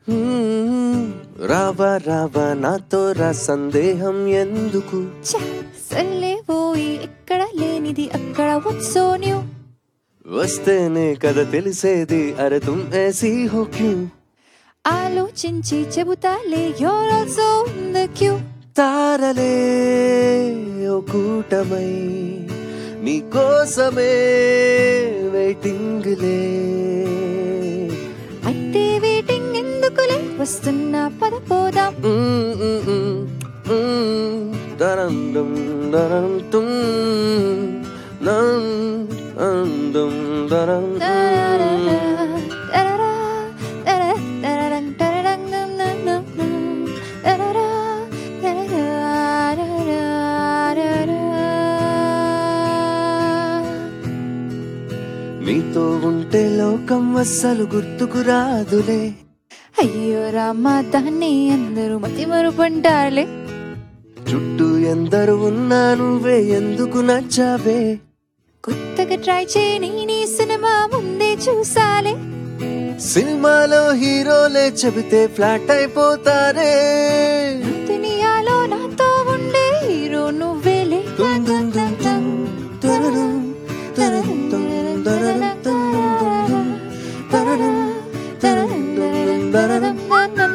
రావా రావా నాతో రా సందేహం ఎందుకు సల్లే పోయి ఎక్కడ లేనిది అక్కడ what's so new వస్తేనే కదా తెలిసేది అరే తుమ్ ऐसी हो क्यों ఆలోచించి చెబుతాలే you're also in the queue తారలే ఓ కూటమై నీ కోసమే వెయిటింగ్ లే అయితే వెయిటింగ్ ఎందుకులే వస్తున్నా పద పోదాం దరందం దరం తుమ్ నందం దరం నీతో ఉంటే లోకం అస్సలు గుర్తుకు రాదులే అయ్యో రామా దాన్ని అందరూ మతి మరుపంటారులే చుట్టూ ఎందరు ఉన్నా నువ్వే ఎందుకు నచ్చావే కొత్తగా ట్రై చేయని నీ సినిమా ముందే చూసాలే సినిమాలో హీరోలే చెబితే ఫ్లాట్ అయిపోతారే దునియాలో నాతో ఉండే హీరో నువ్వేలే తుమ్ తుమ్ తుమ్ తుమ్ తరరం తరరం తుమ్ తరరం తరరం తరరం తరరం తరరం తరరం